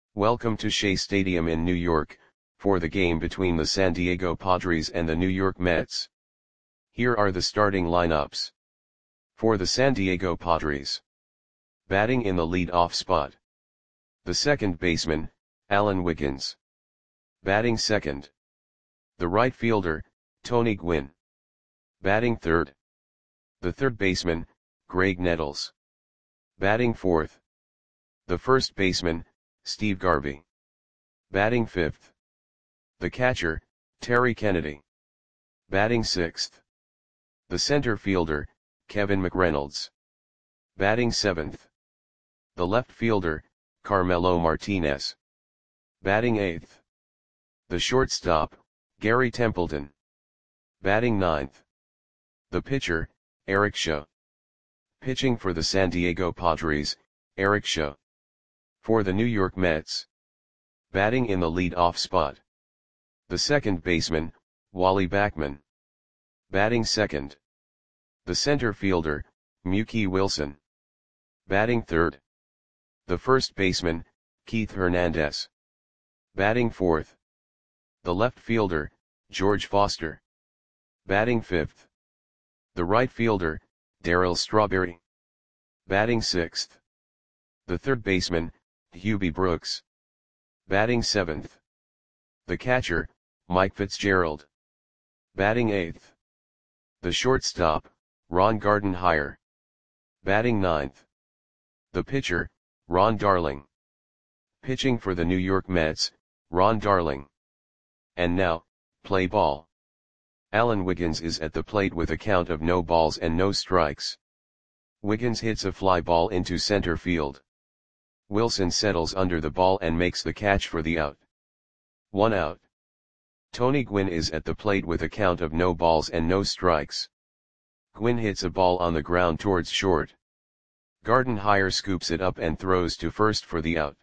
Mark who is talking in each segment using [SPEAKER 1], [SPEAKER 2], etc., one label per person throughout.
[SPEAKER 1] Welcome to Shea Stadium in New York, for the game between the San Diego Padres and the New York Mets. Here are the starting lineups. For the San Diego Padres. Batting in the lead-off spot. The second baseman, Alan Wiggins. Batting second. The right fielder, Tony Gwynn. Batting third. The third baseman, Graig Nettles. Batting fourth. The first baseman, Steve Garvey. Batting fifth. The catcher, Terry Kennedy. Batting sixth. The center fielder, Kevin McReynolds. Batting seventh. The left fielder, Carmelo Martinez. Batting eighth. The shortstop, Gary Templeton. Batting ninth. The pitcher, Eric Shaw. Pitching for the San Diego Padres, Eric Shaw. For the New York Mets. Batting in the lead-off spot. The second baseman, Wally Backman. Batting second. The center fielder, Mookie Wilson. Batting third. The first baseman, Keith Hernandez. Batting fourth. The left fielder, George Foster. Batting fifth. The right fielder, Darryl Strawberry. Batting sixth. The third baseman, Hubie Brooks. Batting seventh. The catcher, Mike Fitzgerald. Batting eighth. The shortstop, Ron Gardenhire. Batting ninth. The pitcher, Ron Darling. Pitching for the New York Mets, Ron Darling. And now, play ball. Alan Wiggins is at the plate with a count of no balls and no strikes. Wiggins hits a fly ball into center field. Wilson settles under the ball and makes the catch for the out. 1 out. Tony Gwynn is at the plate with a count of no balls and no strikes. Gwynn hits a ball on the ground towards short. Gardenhire scoops it up and throws to first for the out.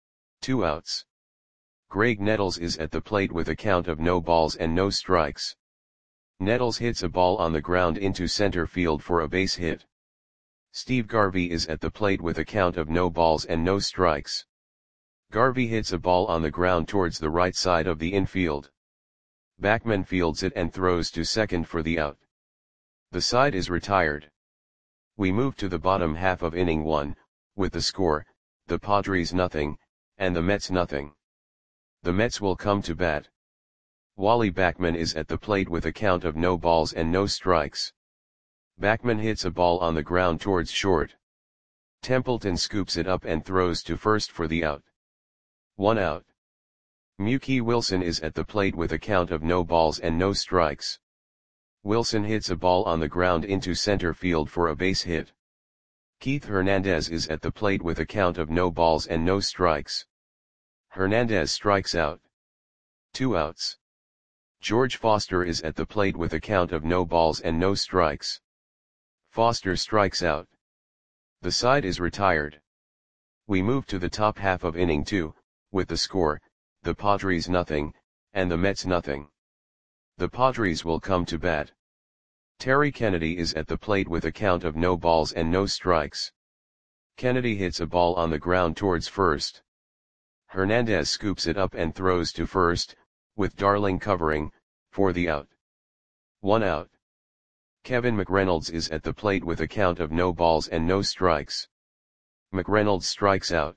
[SPEAKER 1] 2 outs. Graig Nettles is at the plate with a count of no balls and no strikes. Nettles hits a ball on the ground into center field for a base hit. Steve Garvey is at the plate with a count of no balls and no strikes. Garvey hits a ball on the ground towards the right side of the infield. Backman fields it and throws to second for the out. The side is retired. We move to the bottom half of inning 1, with the score, the Padres nothing, and the Mets nothing. The Mets will come to bat. Wally Backman is at the plate with a count of no balls and no strikes. Backman hits a ball on the ground towards short. Templeton scoops it up and throws to first for the out. 1 out. Mookie Wilson is at the plate with a count of no balls and no strikes. Wilson hits a ball on the ground into center field for a base hit. Keith Hernandez is at the plate with a count of no balls and no strikes. Hernandez strikes out. 2 outs. George Foster is at the plate with a count of no balls and no strikes. Foster strikes out. The side is retired. We move to the top half of inning 2, with the score, the Padres nothing, and the Mets nothing. The Padres will come to bat. Terry Kennedy is at the plate with a count of no balls and no strikes. Kennedy hits a ball on the ground towards first. Hernandez scoops it up and throws to first, with Darling covering, for the out. 1 out. Kevin McReynolds is at the plate with a count of no balls and no strikes. McReynolds strikes out.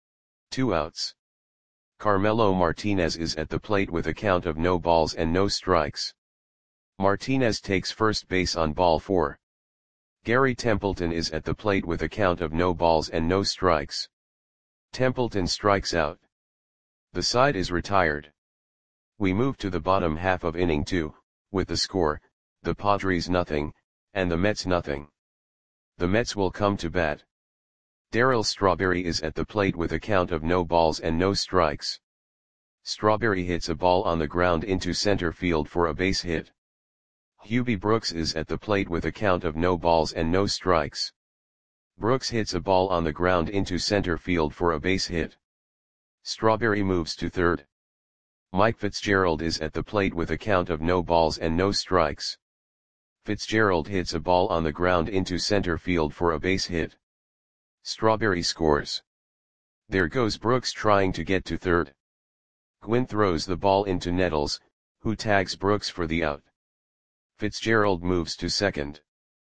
[SPEAKER 1] 2 outs. Carmelo Martinez is at the plate with a count of no balls and no strikes. Martinez takes first base on ball 4. Gary Templeton is at the plate with a count of no balls and no strikes. Templeton strikes out. The side is retired. We move to the bottom half of inning 2, with the score, the Padres nothing, and the Mets nothing. The Mets will come to bat. Darryl Strawberry is at the plate with a count of no balls and no strikes. Strawberry hits a ball on the ground into center field for a base hit. Hubie Brooks is at the plate with a count of no balls and no strikes. Brooks hits a ball on the ground into center field for a base hit. Strawberry moves to third. Mike Fitzgerald is at the plate with a count of no balls and no strikes. Fitzgerald hits a ball on the ground into center field for a base hit. Strawberry scores. There goes Brooks trying to get to third. Gwynn throws the ball into Nettles, who tags Brooks for the out. Fitzgerald moves to second.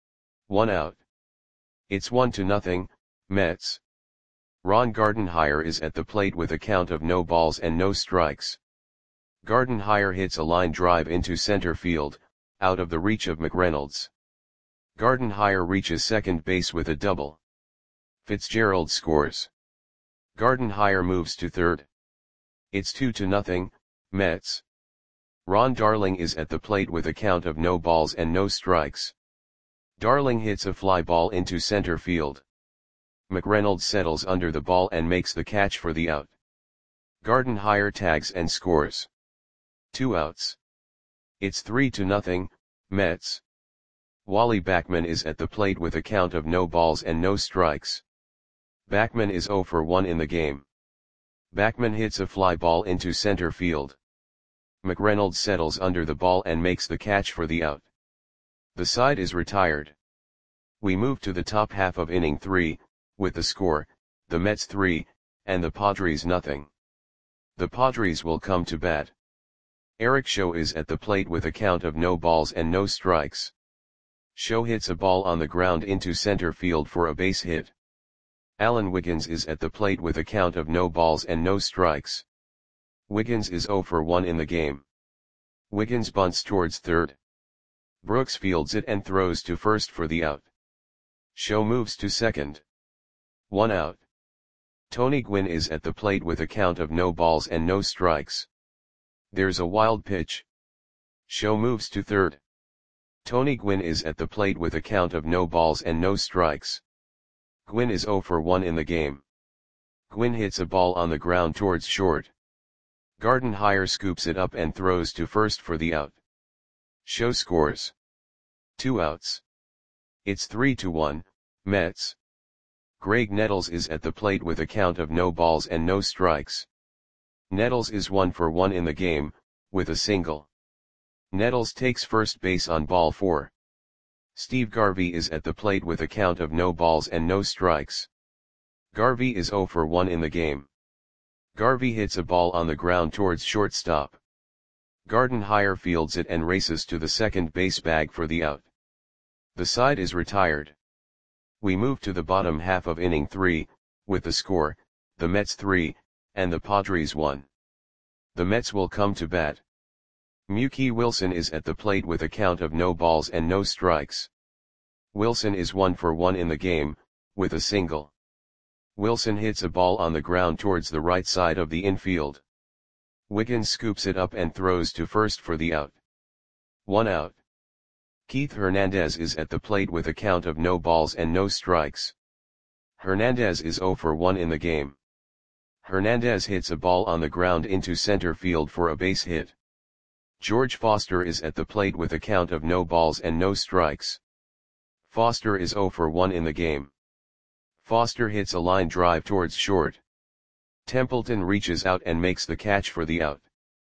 [SPEAKER 1] 1 out. It's 1-0, Mets. Ron Gardenhire is at the plate with a count of no balls and no strikes. Gardenhire hits a line drive into center field, out of the reach of McReynolds. Gardenhire reaches second base with a double. Fitzgerald scores. Gardenhire moves to third. It's 2-0, Mets. Ron Darling is at the plate with a count of no balls and no strikes. Darling hits a fly ball into center field. McReynolds settles under the ball and makes the catch for the out. Gardenhire tags and scores. 2 outs. It's 3-0, Mets. Wally Backman is at the plate with a count of no balls and no strikes. Backman is 0 for 1 in the game. Backman hits a fly ball into center field. McReynolds settles under the ball and makes the catch for the out. The side is retired. We move to the top half of inning 3, with the score, the Mets 3, and the Padres nothing. The Padres will come to bat. Eric Show is at the plate with a count of no balls and no strikes. Show hits a ball on the ground into center field for a base hit. Alan Wiggins is at the plate with a count of no balls and no strikes. Wiggins is 0 for 1 in the game. Wiggins bunts towards third. Brooks fields it and throws to first for the out. Show moves to second. 1 out. Tony Gwynn is at the plate with a count of no balls and no strikes. There's a wild pitch. Show moves to third. Tony Gwynn is at the plate with a count of no balls and no strikes. Gwynn is 0 for 1 in the game. Gwynn hits a ball on the ground towards short. Gardenhire scoops it up and throws to first for the out. Show scores. 2 outs. It's 3-1, Mets. Greg Nettles is at the plate with a count of no balls and no strikes. Nettles is 1 for 1 in the game, with a single. Nettles takes first base on ball 4. Steve Garvey is at the plate with a count of no balls and no strikes. Garvey is 0 for 1 in the game. Garvey hits a ball on the ground towards shortstop. Gardenhire fields it and races to the second base bag for the out. The side is retired. We move to the bottom half of inning 3, with the score, the Mets 3, and the Padres 1. The Mets will come to bat. Mookie Wilson is at the plate with a count of no balls and no strikes. Wilson is 1 for 1 in the game, with a single. Wilson hits a ball on the ground towards the right side of the infield. Wiggins scoops it up and throws to first for the out. 1 out. Keith Hernandez is at the plate with a count of no balls and no strikes. Hernandez is 0 for 1 in the game. Hernandez hits a ball on the ground into center field for a base hit. George Foster is at the plate with a count of no balls and no strikes. Foster is 0 for 1 in the game. Foster hits a line drive towards short. Templeton reaches out and makes the catch for the out.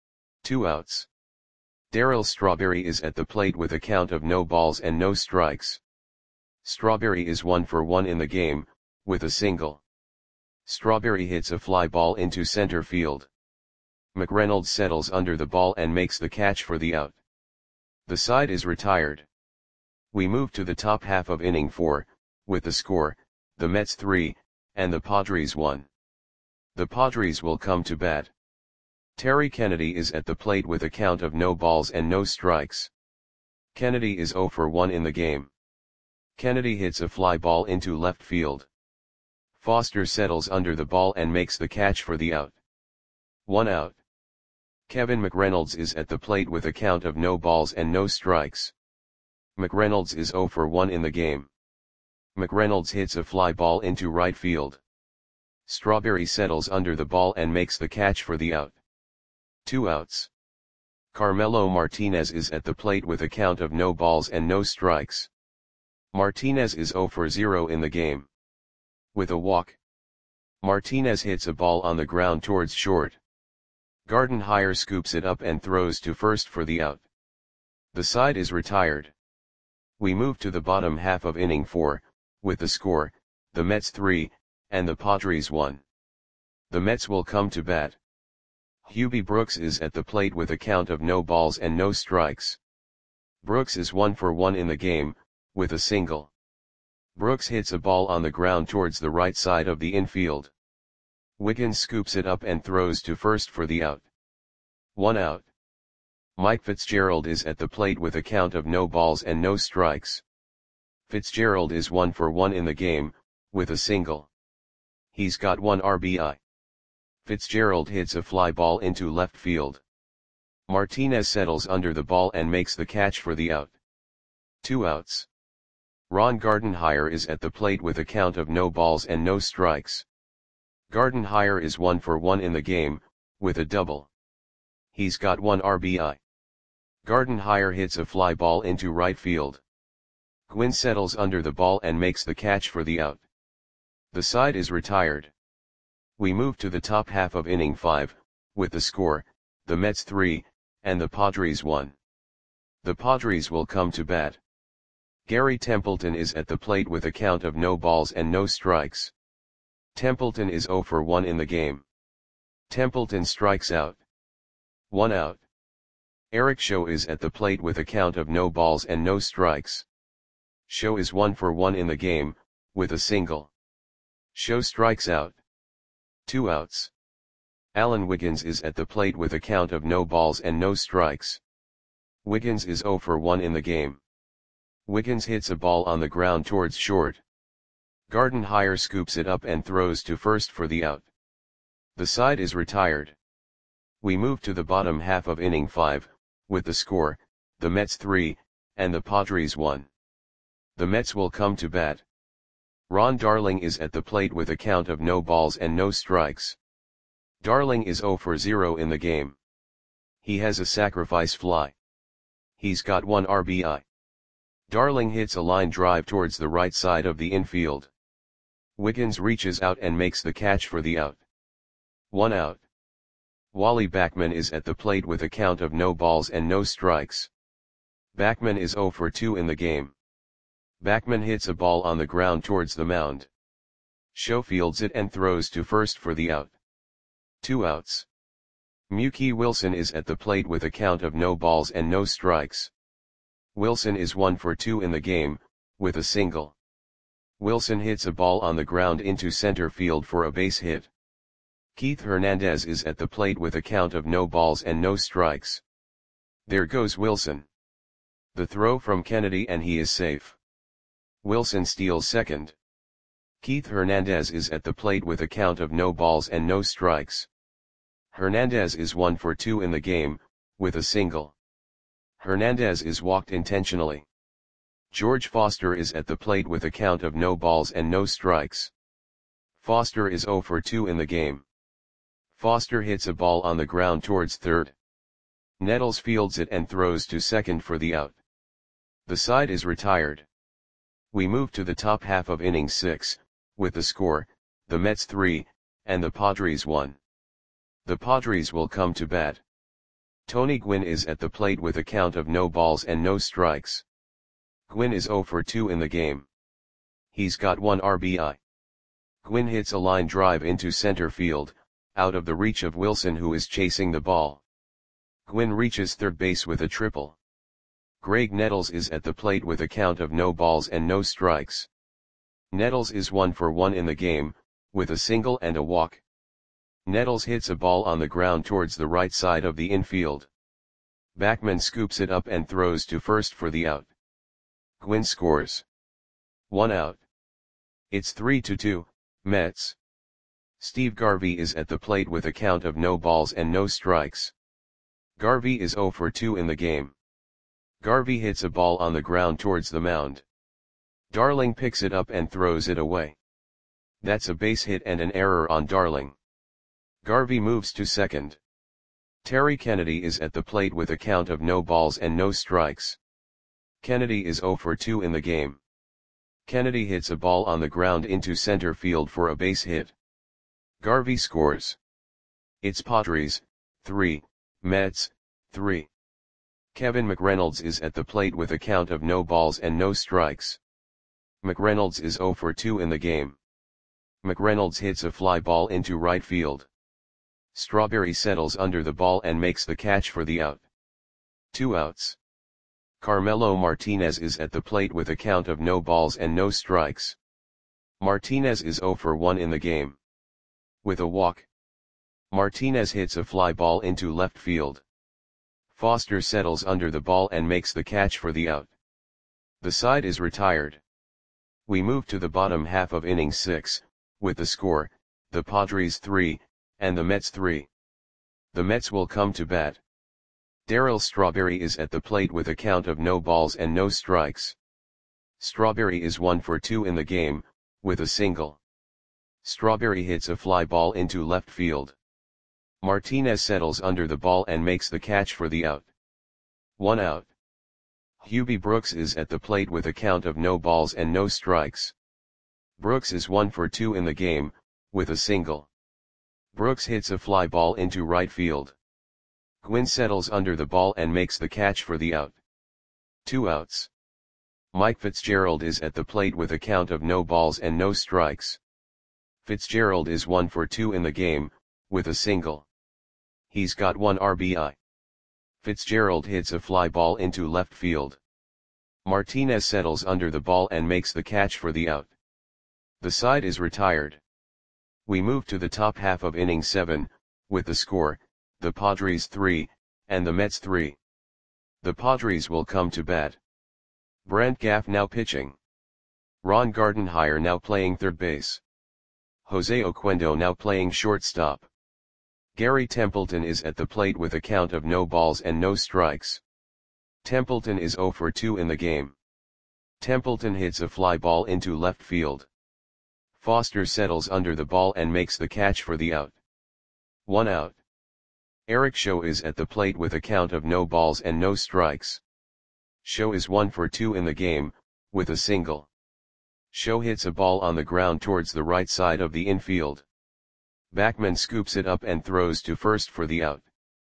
[SPEAKER 1] 2 outs. Darryl Strawberry is at the plate with a count of no balls and no strikes. Strawberry is 1 for 1 in the game, with a single. Strawberry hits a fly ball into center field. McReynolds settles under the ball and makes the catch for the out. The side is retired. We move to the top half of inning 4, with the score, the Mets 3, and the Padres 1. The Padres will come to bat. Terry Kennedy is at the plate with a count of no balls and no strikes. Kennedy is 0 for 1 in the game. Kennedy hits a fly ball into left field. Foster settles under the ball and makes the catch for the out. 1 out. Kevin McReynolds is at the plate with a count of no balls and no strikes. McReynolds is 0 for 1 in the game. McReynolds hits a fly ball into right field. Strawberry settles under the ball and makes the catch for the out. 2 outs. Carmelo Martinez is at the plate with a count of no balls and no strikes. Martinez is 0 for 0 in the game. With a walk. Martinez hits a ball on the ground towards short. Gardenhire scoops it up and throws to first for the out. The side is retired. We move to the bottom half of inning 4, with the score, the Mets 3, and the Padres 1. The Mets will come to bat. Hubie Brooks is at the plate with a count of no balls and no strikes. Brooks is 1 for 1 in the game, with a single. Brooks hits a ball on the ground towards the right side of the infield. Wiggins scoops it up and throws to first for the out. 1 out. Mike Fitzgerald is at the plate with a count of no balls and no strikes. Fitzgerald is 1 for 1 in the game, with a single. He's got 1 RBI. Fitzgerald hits a fly ball into left field. Martinez settles under the ball and makes the catch for the out. 2 outs. Ron Gardenhire is at the plate with a count of no balls and no strikes. Gardenhire is 1 for 1 in the game, with a double. He's got 1 RBI. Gardenhire hits a fly ball into right field. Gwynn settles under the ball and makes the catch for the out. The side is retired. We move to the top half of inning 5, with the score, the Mets 3, and the Padres 1. The Padres will come to bat. Gary Templeton is at the plate with a count of no balls and no strikes. Templeton is 0 for 1 in the game. Templeton strikes out. 1 out. Eric Show is at the plate with a count of no balls and no strikes. Show is 1 for 1 in the game, with a single. Show strikes out. 2 outs. Alan Wiggins is at the plate with a count of no balls and no strikes. Wiggins is 0 for 1 in the game. Wiggins hits a ball on the ground towards short. Gardenhire scoops it up and throws to first for the out. The side is retired. We move to the bottom half of inning 5, with the score, the Mets 3, and the Padres 1. The Mets will come to bat. Ron Darling is at the plate with a count of no balls and no strikes. Darling is 0 for 0 in the game. He has a sacrifice fly. He's got 1 RBI. Darling hits a line drive towards the right side of the infield. Wiggins reaches out and makes the catch for the out. 1 out. Wally Backman is at the plate with a count of no balls and no strikes. Backman is 0 for 2 in the game. Backman hits a ball on the ground towards the mound. Show fields it and throws to first for the out. 2 outs. Mookie Wilson is at the plate with a count of no balls and no strikes. Wilson is 1 for 2 in the game, with a single. Wilson hits a ball on the ground into center field for a base hit. Keith Hernandez is at the plate with a count of no balls and no strikes. There goes Wilson. The throw from Kennedy and he is safe. Wilson steals second. Keith Hernandez is at the plate with a count of no balls and no strikes. Hernandez is 1 for 2 in the game, with a single. Hernandez is walked intentionally. George Foster is at the plate with a count of no balls and no strikes. Foster is 0 for 2 in the game. Foster hits a ball on the ground towards third. Nettles fields it and throws to second for the out. The side is retired. We move to the top half of inning 6, with the score, the Mets 3, and the Padres 1. The Padres will come to bat. Tony Gwynn is at the plate with a count of no balls and no strikes. Gwynn is 0 for 2 in the game. He's got 1 RBI. Gwynn hits a line drive into center field, out of the reach of Wilson who is chasing the ball. Gwynn reaches third base with a triple. Greg Nettles is at the plate with a count of no balls and no strikes. Nettles is 1 for 1 in the game, with a single and a walk. Nettles hits a ball on the ground towards the right side of the infield. Backman scoops it up and throws to first for the out. Gwynn scores. 1 out. It's 3-2, Mets. Steve Garvey is at the plate with a count of no balls and no strikes. Garvey is 0 for 2 in the game. Garvey hits a ball on the ground towards the mound. Darling picks it up and throws it away. That's a base hit and an error on Darling. Garvey moves to second. Terry Kennedy is at the plate with a count of no balls and no strikes. Kennedy is 0 for 2 in the game. Kennedy hits a ball on the ground into center field for a base hit. Garvey scores. It's Padres, 3, Mets, 3. Kevin McReynolds is at the plate with a count of no balls and no strikes. McReynolds is 0 for 2 in the game. McReynolds hits a fly ball into right field. Strawberry settles under the ball and makes the catch for the out. 2 outs. Carmelo Martinez is at the plate with a count of no balls and no strikes. Martinez is 0 for 1 in the game. With a walk, Martinez hits a fly ball into left field. Foster settles under the ball and makes the catch for the out. The side is retired. We move to the bottom half of inning 6, with the score, the Padres 3, and the Mets 3. The Mets will come to bat. Darryl Strawberry is at the plate with a count of no balls and no strikes. Strawberry is 1 for 2 in the game, with a single. Strawberry hits a fly ball into left field. Martinez settles under the ball and makes the catch for the out. 1 out. Hubie Brooks is at the plate with a count of no balls and no strikes. Brooks is 1 for 2 in the game, with a single. Brooks hits a fly ball into right field. Gwynn settles under the ball and makes the catch for the out. 2 outs. Mike Fitzgerald is at the plate with a count of no balls and no strikes. Fitzgerald is 1 for 2 in the game, with a single. He's got 1 RBI. Fitzgerald hits a fly ball into left field. Martinez settles under the ball and makes the catch for the out. The side is retired. We move to the top half of inning 7, with the score, the Padres 3, and the Mets 3. The Padres will come to bat. Brant Gaff now pitching. Ron Gardenhire now playing third base. Jose Oquendo now playing shortstop. Gary Templeton is at the plate with a count of no balls and no strikes. Templeton is 0 for 2 in the game. Templeton hits a fly ball into left field. Foster settles under the ball and makes the catch for the out. 1 out. Eric Show is at the plate with a count of no balls and no strikes. Show is 1 for 2 in the game, with a single. Show hits a ball on the ground towards the right side of the infield. Backman scoops it up and throws to first for the out.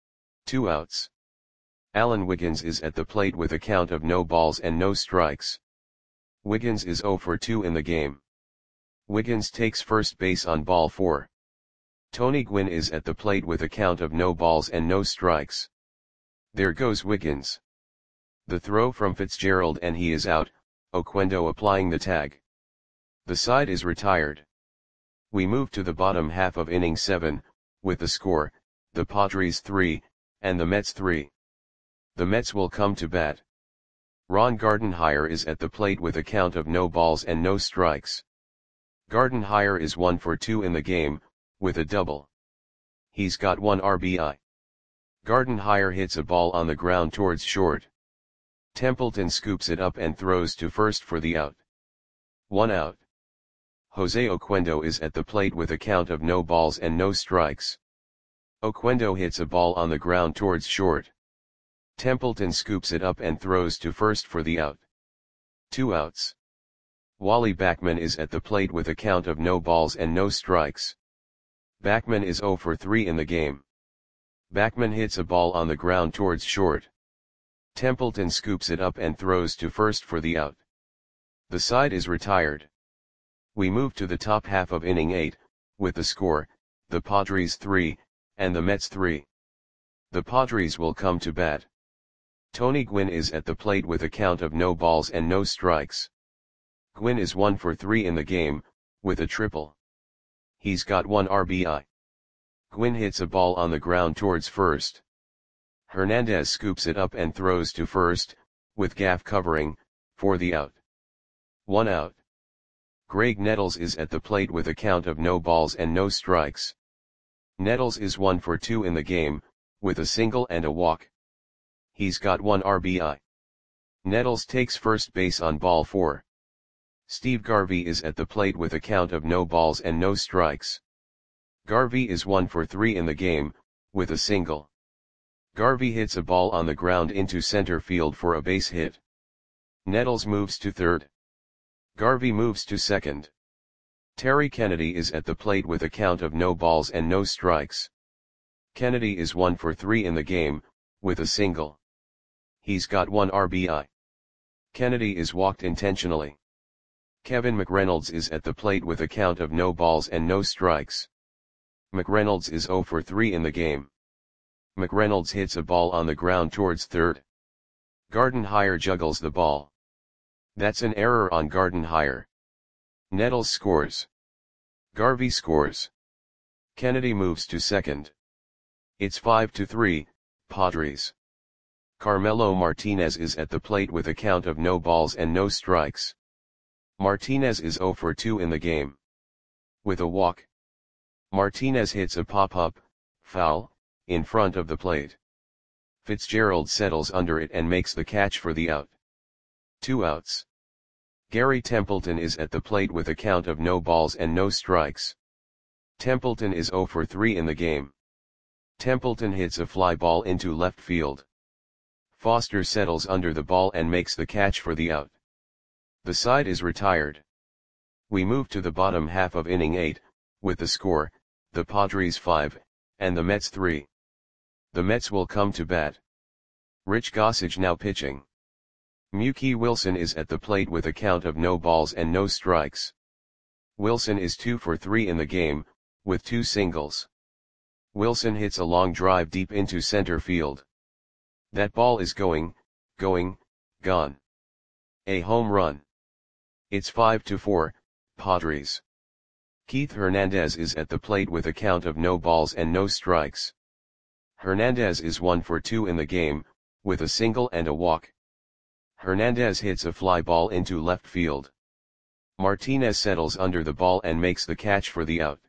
[SPEAKER 1] 2 outs. Alan Wiggins is at the plate with a count of no balls and no strikes. Wiggins is 0 for 2 in the game. Wiggins takes first base on ball 4. Tony Gwynn is at the plate with a count of no balls and no strikes. There goes Wiggins. The throw from Fitzgerald and he is out, Oquendo applying the tag. The side is retired. We move to the bottom half of inning 7, with the score, the Padres 3, and the Mets 3. The Mets will come to bat. Ron Gardenhire is at the plate with a count of no balls and no strikes. Gardenhire is 1 for 2 in the game, with a double. He's got 1 RBI. Gardenhire hits a ball on the ground towards short. Templeton scoops it up and throws to first for the out. 1 out. Jose Oquendo is at the plate with a count of no balls and no strikes. Oquendo hits a ball on the ground towards short. Templeton scoops it up and throws to first for the out. 2 outs. Wally Backman is at the plate with a count of no balls and no strikes. Backman is 0 for 3 in the game. Backman hits a ball on the ground towards short. Templeton scoops it up and throws to first for the out. The side is retired. We move to the top half of inning 8, with the score, the Padres 3, and the Mets 3. The Padres will come to bat. Tony Gwynn is at the plate with a count of no balls and no strikes. Gwynn is 1 for 3 in the game, with a triple. He's got 1 RBI. Gwynn hits a ball on the ground towards first. Hernandez scoops it up and throws to first, with Gaff covering, for the out. 1 out. Greg Nettles is at the plate with a count of no balls and no strikes. Nettles is 1 for 2 in the game, with a single and a walk. He's got 1 RBI. Nettles takes first base on ball 4. Steve Garvey is at the plate with a count of no balls and no strikes. Garvey is 1 for 3 in the game, with a single. Garvey hits a ball on the ground into center field for a base hit. Nettles moves to third. Garvey moves to second. Terry Kennedy is at the plate with a count of no balls and no strikes. Kennedy is 1 for 3 in the game, with a single. He's got 1 RBI. Kennedy is walked intentionally. Kevin McReynolds is at the plate with a count of no balls and no strikes. McReynolds is 0 for 3 in the game. McReynolds hits a ball on the ground towards third. Gardenhire juggles the ball. That's an error on Gardenhire. Nettles scores. Garvey scores. Kennedy moves to second. It's 5-3, Padres. Carmelo Martinez is at the plate with a count of no balls and no strikes. Martinez is 0 for 2 in the game. With a walk. Martinez hits a pop-up, foul, in front of the plate. Fitzgerald settles under it and makes the catch for the out. 2 outs. Gary Templeton is at the plate with a count of no balls and no strikes. Templeton is 0 for 3 in the game. Templeton hits a fly ball into left field. Foster settles under the ball and makes the catch for the out. The side is retired. We move to the bottom half of inning 8, with the score, the Padres 5, and the Mets 3. The Mets will come to bat. Rich Gossage now pitching. Mookie Wilson is at the plate with a count of no balls and no strikes. Wilson is 2 for 3 in the game, with 2 singles. Wilson hits a long drive deep into center field. That ball is gone. A home run. It's 5-4, Padres. Keith Hernandez is at the plate with a count of no balls and no strikes. Hernandez is 1 for 2 in the game, with a single and a walk. Hernandez hits a fly ball into left field. Martinez settles under the ball and makes the catch for the out.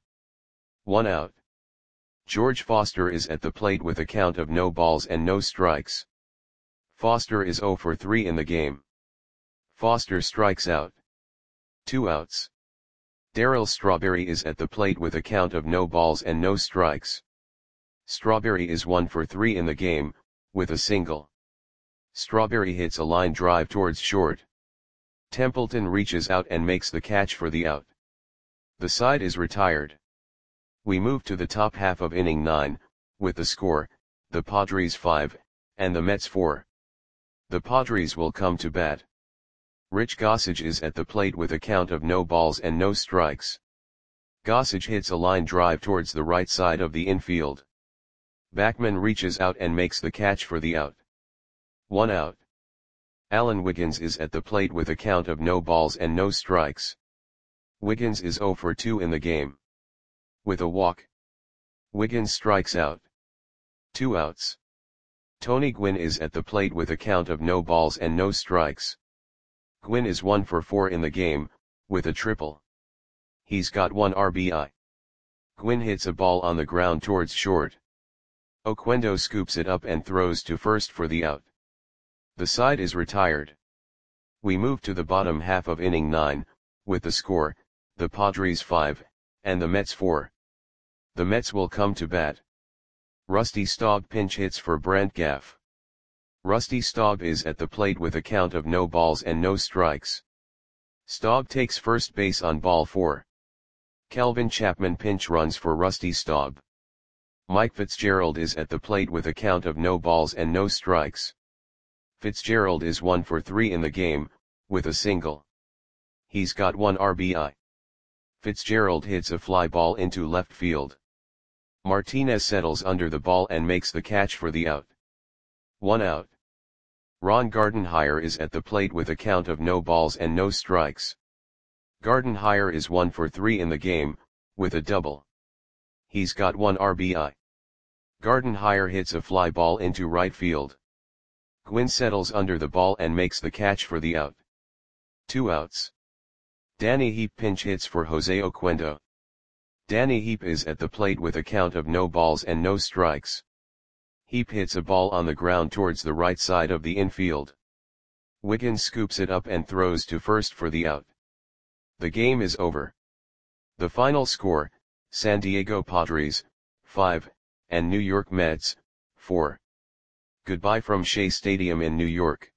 [SPEAKER 1] 1 out. George Foster is at the plate with a count of no balls and no strikes. Foster is 0 for 3 in the game. Foster strikes out. 2 outs. Darryl Strawberry is at the plate with a count of no balls and no strikes. Strawberry is 1 for 3 in the game, with a single. Strawberry hits a line drive towards short. Templeton reaches out and makes the catch for the out. The side is retired. We move to the top half of inning 9, with the score, the Padres 5, and the Mets 4. The Padres will come to bat. Rich Gossage is at the plate with a count of no balls and no strikes. Gossage hits a line drive towards the right side of the infield. Backman reaches out and makes the catch for the out. 1 out. Alan Wiggins is at the plate with a count of no balls and no strikes. Wiggins is 0 for 2 in the game. With a walk. Wiggins strikes out. 2 outs. Tony Gwynn is at the plate with a count of no balls and no strikes. Gwynn is 1 for 4 in the game, with a triple. He's got 1 RBI. Gwynn hits a ball on the ground towards short. Oquendo scoops it up and throws to first for the out. The side is retired. We move to the bottom half of inning 9, with the score, the Padres 5, and the Mets 4. The Mets will come to bat. Rusty Staub pinch hits for Brant Gaff. Rusty Staub is at the plate with a count of no balls and no strikes. Staub takes first base on ball 4. Kelvin Chapman pinch runs for Rusty Staub. Mike Fitzgerald is at the plate with a count of no balls and no strikes. Fitzgerald is 1 for 3 in the game, with a single. He's got 1 RBI. Fitzgerald hits a fly ball into left field. Martinez settles under the ball and makes the catch for the out. 1 out. Ron Gardenhire is at the plate with a count of no balls and no strikes. Gardenhire is 1 for 3 in the game, with a double. He's got 1 RBI. Gardenhire hits a fly ball into right field. Gwynn settles under the ball and makes the catch for the out. 2 outs. Danny Heap pinch hits for Jose Oquendo. Danny Heap is at the plate with a count of no balls and no strikes. Heap hits a ball on the ground towards the right side of the infield. Wiggins scoops it up and throws to first for the out. The game is over. The final score, San Diego Padres, 5, and New York Mets, 4. Goodbye from Shea Stadium in New York.